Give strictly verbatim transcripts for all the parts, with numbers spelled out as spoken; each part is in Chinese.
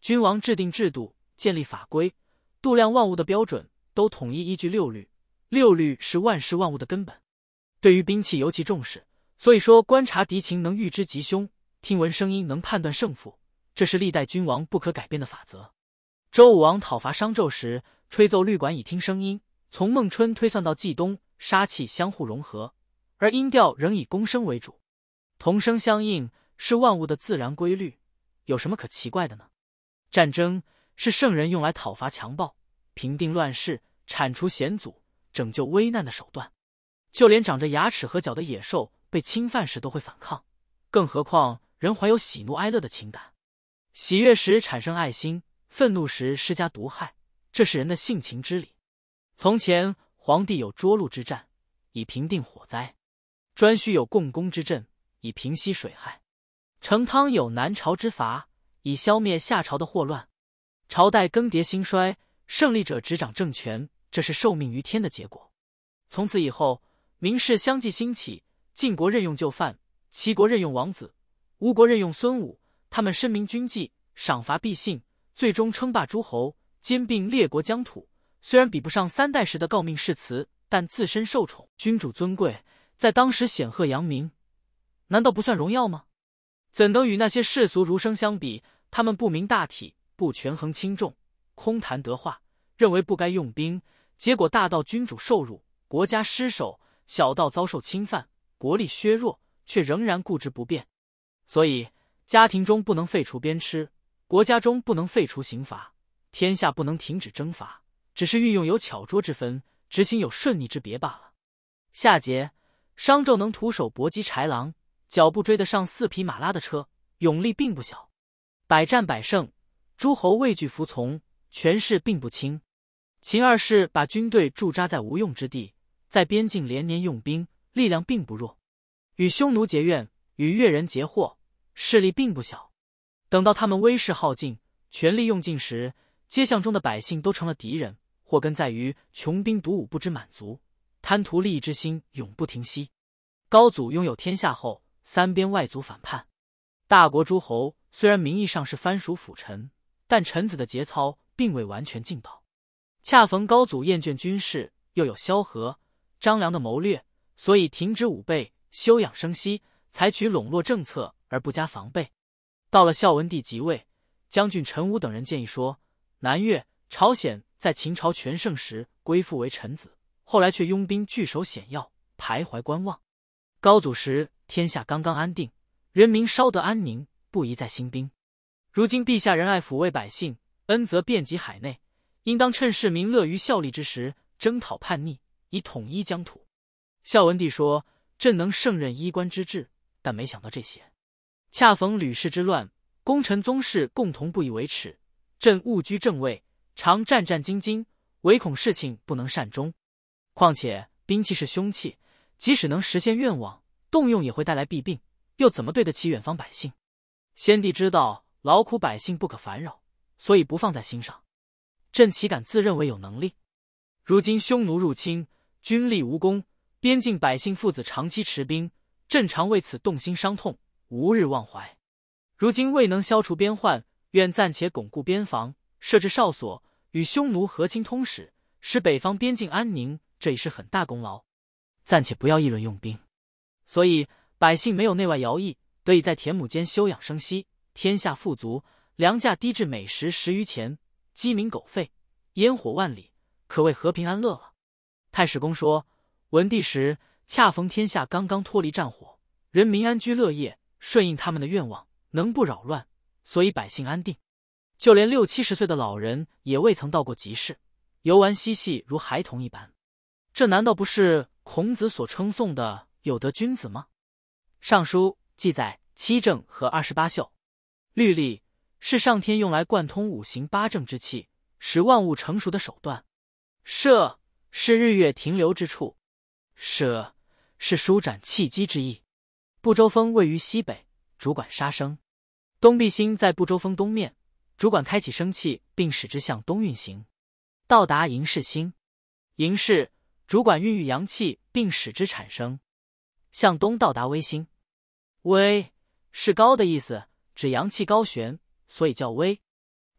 君王制定制度，建立法规，度量万物的标准都统一依据六律，六律是万事万物的根本。对于兵器尤其重视，所以说观察敌情能预知吉凶，听闻声音能判断胜负，这是历代君王不可改变的法则。周武王讨伐商纣时，吹奏律管以听声音，从孟春推算到季冬，杀气相互融合，而音调仍以公声为主，同声相应是万物的自然规律，有什么可奇怪的呢？战争是圣人用来讨伐强暴、平定乱世、铲除险阻、拯救危难的手段。就连长着牙齿和角的野兽被侵犯时都会反抗，更何况人怀有喜怒哀乐的情感。喜悦时产生爱心，愤怒时施加毒害，这是人的性情之理。从前黄帝有涿鹿之战，以平定火灾；颛顼有共工之阵，以平息水害；成汤有南朝之伐，以消灭夏朝的祸乱。朝代更迭兴衰，胜利者执掌政权，这是受命于天的结果。从此以后，名士相继兴起，晋国任用旧范，齐国任用王子，吴国任用孙武，他们深明军纪，赏罚必信，最终称霸诸侯，兼并列国疆土。虽然比不上三代时的诰命誓词，但自身受宠，君主尊贵，在当时显赫扬名，难道不算荣耀吗？怎能与那些世俗儒生相比？他们不明大体，不权衡轻重，空谈得话，认为不该用兵，结果大到君主受辱，国家失守，小到遭受侵犯，国力削弱，却仍然固执不变。所以家庭中不能废除鞭笞，国家中不能废除刑罚，天下不能停止征伐，只是运用有巧拙之分，执行有顺逆之别罢了。下节，商纣能徒手搏击豺狼，脚步追得上四匹马拉的车，勇力并不小，百战百胜，诸侯畏惧服从，权势并不轻。秦二世把军队驻扎在无用之地，在边境连年用兵，力量并不弱，与匈奴结怨，与越人结祸，势力并不小。等到他们威势耗尽，权力用尽时，街巷中的百姓都成了敌人，祸根在于穷兵黩武不知满足，贪图利益之心永不停息。高祖拥有天下后，三边外族反叛，大国诸侯虽然名义上是藩属辅臣，但臣子的节操并未完全尽到。恰逢高祖厌倦军事，又有萧何、张良的谋略，所以停止武备，休养生息，采取笼络政策而不加防备。到了孝文帝即位，将军陈武等人建议说，南越、朝鲜在秦朝全盛时归附为臣子，后来却拥兵据守险要，徘徊观望。高祖时天下刚刚安定，人民稍得安宁，不宜再兴兵。如今陛下仁爱抚慰百姓，恩泽遍及海内，应当趁市民乐于效力之时，征讨叛逆，以统一疆土。孝文帝说，朕能胜任衣冠之志，但没想到这些。恰逢吕氏之乱，功臣宗室共同不以为耻，朕务居正位，常战战兢兢，唯恐事情不能善终。况且兵器是凶器，即使能实现愿望，动用也会带来弊病，又怎么对得起远方百姓？先帝知道劳苦百姓不可烦扰，所以不放在心上。朕岂敢自认为有能力？如今匈奴入侵，军力无功，边境百姓父子长期持兵，朕常为此动心伤痛，无日忘怀。如今未能消除边患，愿暂且巩固边防，设置哨所，与匈奴和亲通使，使北方边境安宁，这已是很大功劳。暂且不要议论用兵。所以百姓没有内外徭役，得以在田亩间休养生息，天下富足，粮价低至每食十余钱，鸡鸣狗吠，烟火万里，可谓和平安乐了。太史公说，文帝时恰逢天下刚刚脱离战火，人民安居乐业，顺应他们的愿望，能不扰乱，所以百姓安定。就连六七十岁的老人也未曾到过集市，游玩嬉戏如孩童一般。这难道不是孔子所称颂的有德君子吗？尚书记载七政和二十八宿。律例是上天用来贯通五行八正之气，使万物成熟的手段。社是日月停留之处，舍是舒展气机之意。不周峰位于西北，主管杀生。东壁星在不周峰东面，主管开启生气并使之向东运行。到达寅是星，寅是主管孕育阳气并使之产生。向东到达微星，微是高的意思，指阳气高悬，所以叫微。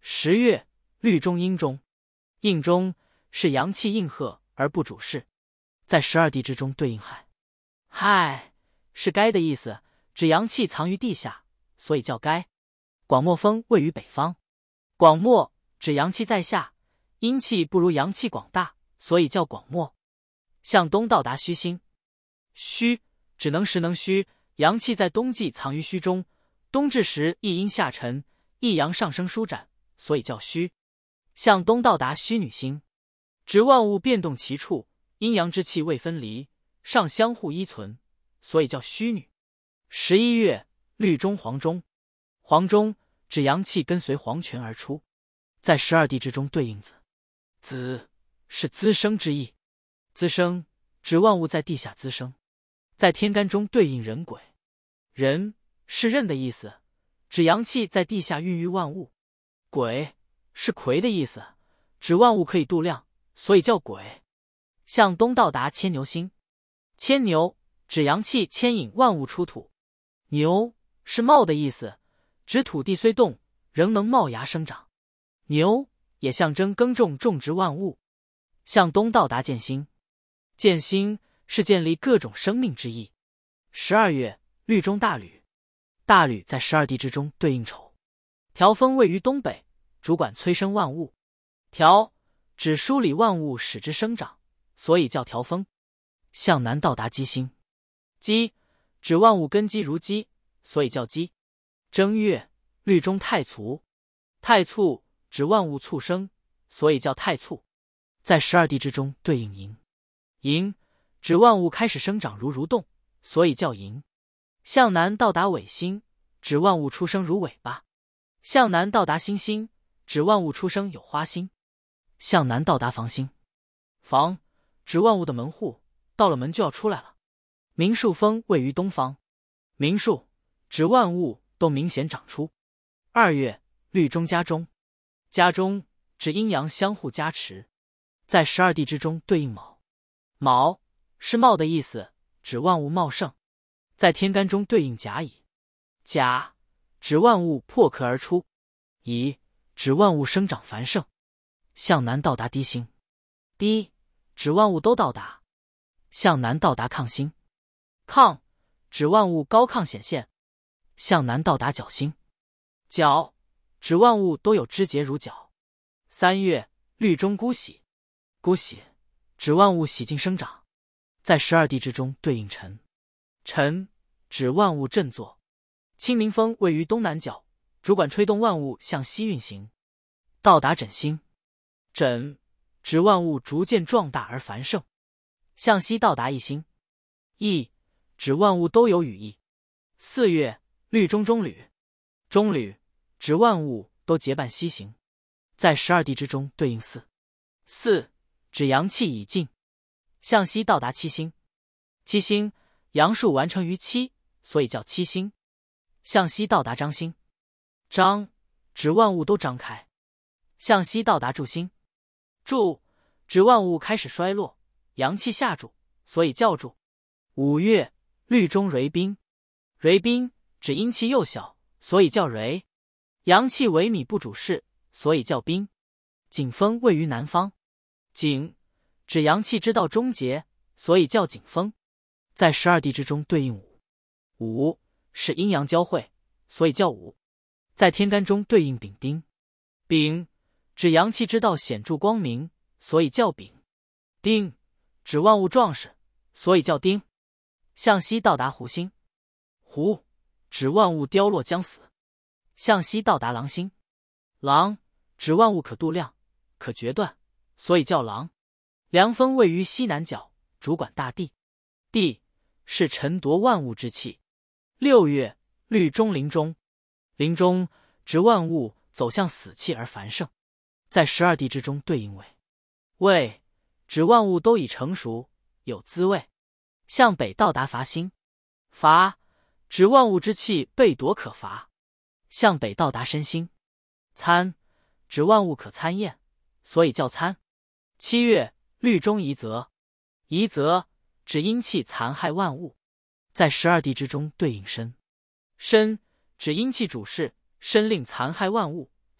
十月，律中应中。应中是阳气应和而不主事，在十二地支中对应亥。亥是该的意思，指阳气藏于地下，所以叫该。广漠峰位于北方，广漠指阳气在下，阴气不如阳气广大，所以叫广漠。向东到达虚星。虚指能实能虚，阳气在冬季藏于虚中，冬至时一阴下沉，一阳上升舒展，所以叫虚。向东到达虚女星，指万物变动其处，阴阳之气未分离，尚相互依存，所以叫虚女。十一月，律中黄中。黄中指阳气跟随黄泉而出，在十二地支中对应子。子是滋生之意，滋生指万物在地下滋生，在天干中对应壬癸。壬是壬的意思，指阳气在地下孕育万物。癸是癸的意思，指万物可以度量，所以叫癸。向东到达牵牛星。牵牛指阳气牵引万物出土。牛是茂的意思，指土地虽动，仍能冒芽生长。牛也象征耕种种植万物。向东到达建星。建星是建立各种生命之意。十二月，律中大履。大履在十二地支中对应丑。条风位于东北，主管催生万物。条指梳理万物使之生长，所以叫条风。向南到达鸡星。鸡指万物根基如鸡，所以叫鸡。正月，律中太卒。太卒指万物促生，所以叫太卒。在十二地支中对应寅。寅指万物开始生长如蠕动，所以叫寅。向南到达尾星，指万物出生如尾巴。向南到达星星，指万物出生有花心。向南到达房星。房指万物的门户，到了门就要出来了。明数峰位于东方。明数指万物都明显长出。二月，律中家中。家中指阴阳相互加持，在十二地支中对应卯。卯是茂的意思，指万物茂盛，在天干中对应甲乙。甲指万物破壳而出，乙指万物生长繁盛。向南到达低星。低指万物都到达。向南到达亢星。亢指万物高亢显现。向南到达角星。角指万物都有枝节如角。三月，律中姑喜。姑喜指万物喜静生长，在十二地支中对应辰。辰指万物振作。清明风位于东南角，主管吹动万物向西运行。到达枕星。枕指万物逐渐壮大而繁盛。向西到达一星。翼指万物都有羽翼。四月，律中中履。中履指万物都结伴西行，在十二地支中对应巳。巳指阳气已尽。向西到达七星。七星阳数完成于七，所以叫七星。向西到达张星。张指万物都张开。向西到达柱星。柱指万物开始衰落，阳气下注，所以叫柱。五月，律中蕤宾。蕤宾指阴气幼小，所以叫蕤。阳气萎靡不主事，所以叫宾。景风位于南方。景指阳气之道终结，所以叫景风。在十二地支中对应午。午是阴阳交汇，所以叫午。在天干中对应丙丁。丙指阳气之道显著光明，所以叫丙。丁指万物壮实，所以叫丁。向西到达湖星。湖指万物凋落将死。向西到达狼星。狼指万物可度量，可决断，所以叫狼。凉风位于西南角，主管大地。地是沉夺万物之气。六月，律中临终。临终指万物走向死气而繁盛，在十二地支中对应未。未指万物都已成熟，有滋味。向北到达伐星。伐指万物之气被夺可伐。向北到达申星。参指万物可参验，所以叫参。七月，律中夷则。夷则指阴气残害万物，在十二地支中对应申。申指阴气主事，申令残害万物，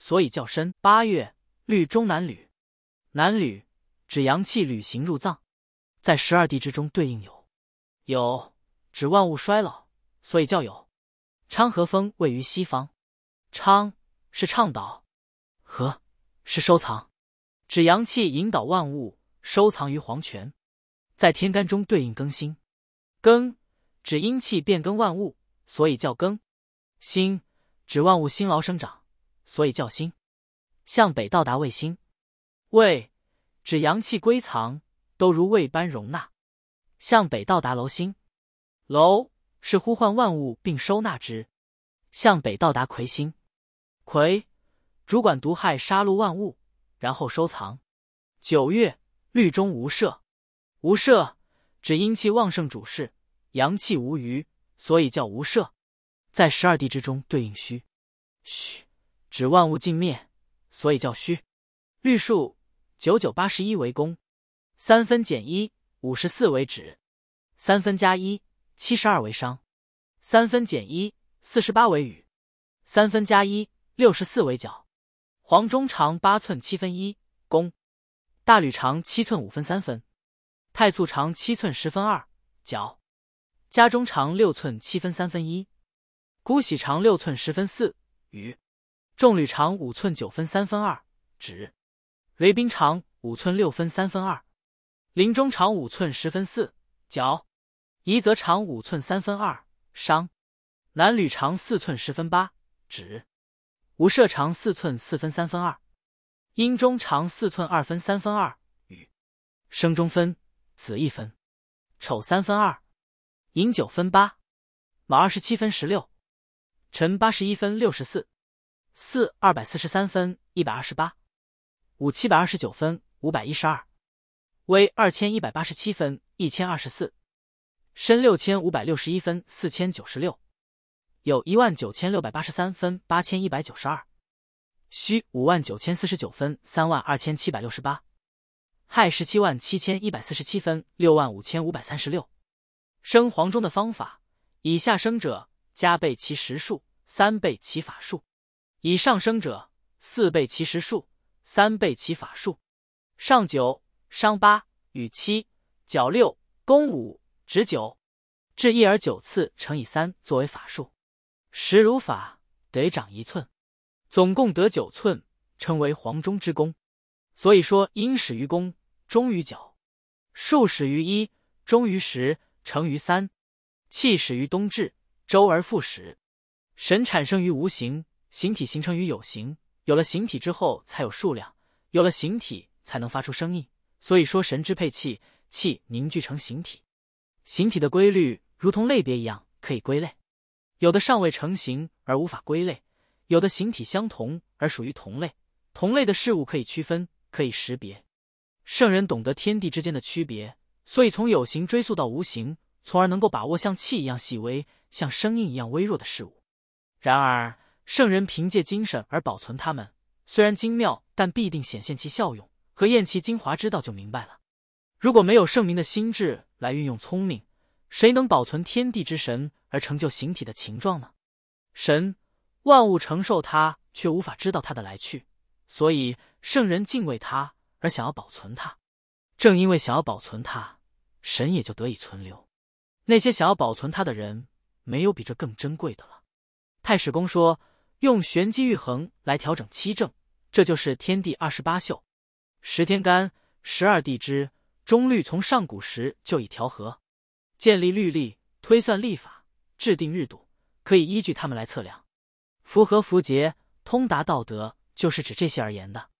所以叫申。八月，律中南履。南履指阳气履行入脏，在十二地支中对应酉。酉指万物衰老，所以叫酉。昌和风位于西方，昌是倡导，和是收藏，指阳气引导万物收藏于黄泉，在天干中对应庚辛。庚指阴气变更万物，所以叫庚。辛指万物辛劳生长，所以叫辛。向北到达卫星。卫指阳气归藏，都如卫般容纳。向北到达楼星。楼是呼唤万物并收纳之。向北到达魁星。魁主管毒害杀戮万物，然后收藏。九月，律中无赦。无赦指阴气旺盛主事，阳气无余，所以叫无赦。在十二地支中对应戌。戌指万物尽灭，所以叫戌。律数九九八十一为宫，三分减一五十四为止，三分加一七十二为商，三分减一四十八为羽，三分加一六十四为角。黄中长八寸七分一弓，大吕长七寸五分三分，太簇长七寸十分二角，家中长六寸七分三分一，姑喜长六寸十分四羽，众吕长五寸九分三分二指，雷宾长五寸六分三分二，林中长五寸十分四角，夷则长五寸三分二商，南吕长四寸十分八指，无赦长四寸四分三分二，阴中长四寸二分三分二羽，生中分子一分，丑三分二，寅九分八，卯二十七分十六，辰八十一分六十四，巳二百四十三分一百二十八，午七百二十九分五百一十二，未二千一百八十七分一千二十四，申六千五百六十一分四千九十六，酉一万九千六百八十三分八千一百九十二，戌五万九千四十九分三万二千七百六十八，亥十七万七千一百四十七分六万五千五百三十六。生黄中的方法：以下生者加倍其时数，三倍其法数；以上生者四倍其时数，三倍其法数。上九，商八，羽七，角六，弓五，直九，至一而九次乘以三作为法数。时如法，得长一寸，总共得九寸，称为黄中之弓。所以说，阴始于弓，终于角；数始于一，终于十，成于三；气始于冬至，周而复始。神产生于无形，形体形成于有形，有了形体之后才有数量，有了形体才能发出声音。所以说，神支配气，气凝聚成形体。形体的规律如同类别一样，可以归类。有的尚未成形而无法归类，有的形体相同而属于同类。同类的事物可以区分，可以识别。圣人懂得天地之间的区别，所以从有形追溯到无形，从而能够把握像气一样细微、像声音一样微弱的事物。然而，圣人凭借精神而保存它们，虽然精妙，但必定显现其效用和验其精华之道，就明白了。如果没有圣明的心智来运用聪明，谁能保存天地之神而成就形体的形状呢？神，万物承受它，却无法知道它的来去，所以圣人敬畏它而想要保存它。正因为想要保存它，神也就得以存留。那些想要保存它的人，没有比这更珍贵的了。太史公说，用玄机玉衡来调整七正，这就是天地二十八宿。十天干，十二地支，中律从上古时就已调和，建立律例，推算历法，制定日度，可以依据它们来测量。符合符节，通达道德，就是指这些而言的。